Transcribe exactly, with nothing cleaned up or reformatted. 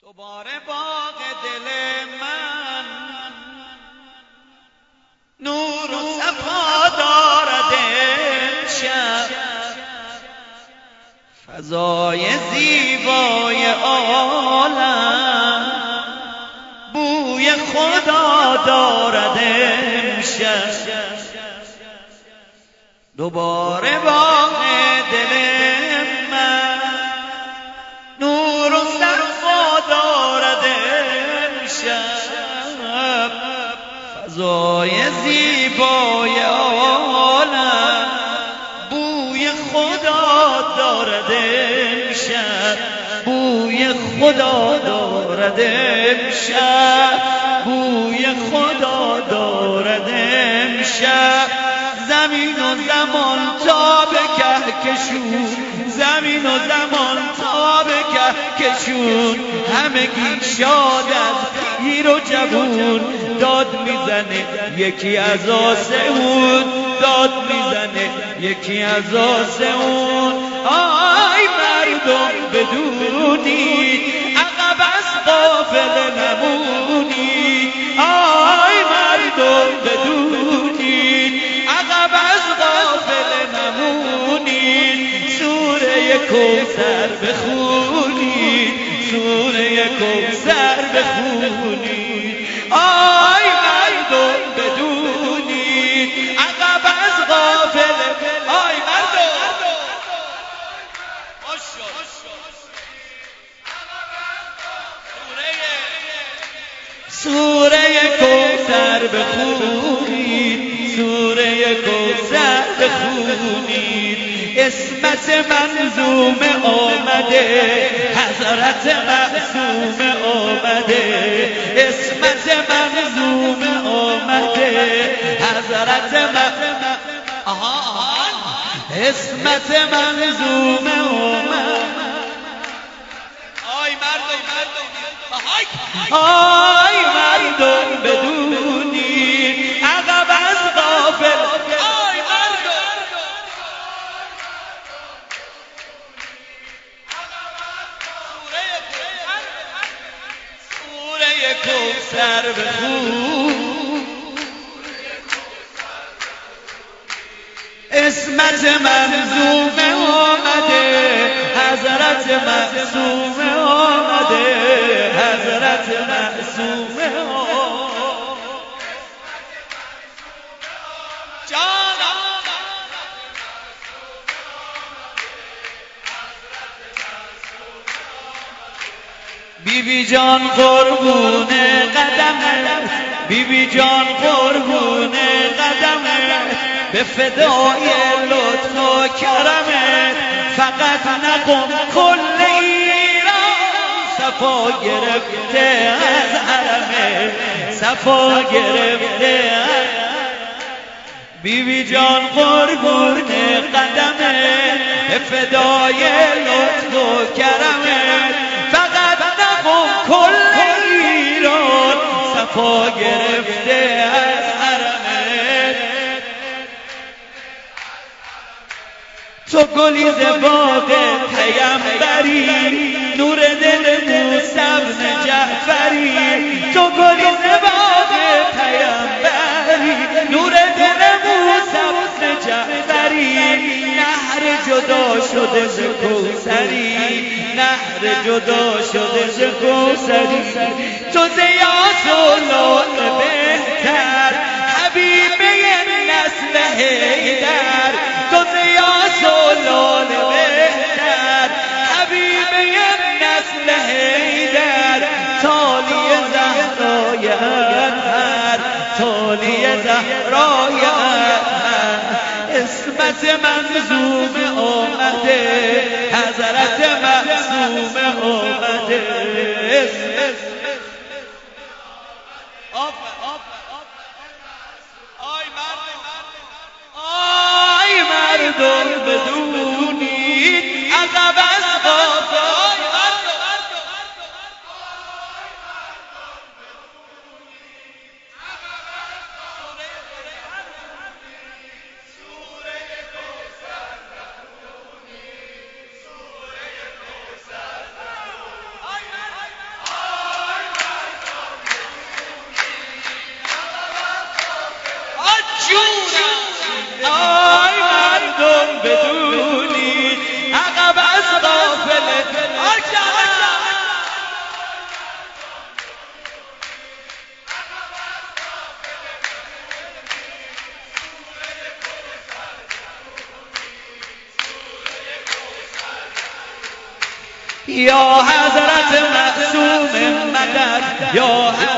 دوباره باغ دل من نور و صفا دارد امشب، فضای زیبای عالم بوی خدا دارد امشب. دوباره باغ دل من نور و صفا دارد امشب، فضای زیبای عالم بوی خدا دارد امشب، بوی خدا دارد امشب، بوی خدا دارد امشب. زمین و زمان تا به کهکشون، زمین و زمان تا به کهکشون، همگی شاد از پیر و جوون. داد میزنه یکی از آسمون، داد میزنه یکی از آسمون. آی مردم بدونید عقب از قافله نمونید، آی مردم بدونید عقب از قافله نمونید. سوره کوثر بخونید، سوره کوثر بخونید. آی مردم بدونید عقب از قافله، آی مردم سوره کوثر بخونید، سوره کوثر بخونید. اسمت منظوم آمده، حضرت معصوم آمده، اسمت منظوم آمده، حضرت معصوم آها اسمت منظوم آمده. آی مردم آی مردم بدونید عقب از غافل، آی مردم سوره کوثر بخون. اسمت منظوم آمده، حضرت معصوم آمده، حضرت معصوم بی بی جان قربون قدمه، بی بی جان قربون قدمه، به فدای لطف و کرمه. فقط نقم کل ایران صفا گرفته از حرمه، صفا گرفته از بی بی جان قربون قدمه، به فدای لطف و کرمه. فقط نقم کل ایران صفا گرفته از حرمه. تو گلیز باغ پیمبری، نور دل موسی بن جعفری. تو گلیز باغ پیمبری، نور دل موسی بن جعفری. نهر جدا شده ز کوثری، نهر جدا شده ز کوثری. تو ز یاس و لعل بهتر، حبیبه نسل حیدر. تو ز یاس و لعل بهتر، حبیبه نسل حیدر. تالی زهرای اطهر، تالی زهرای اطهر. اسمت منظوم آمده، حضرت معصوم آمده. آی مردم بدونید عقب از قافله، یا حضرت معصوم مدد، یا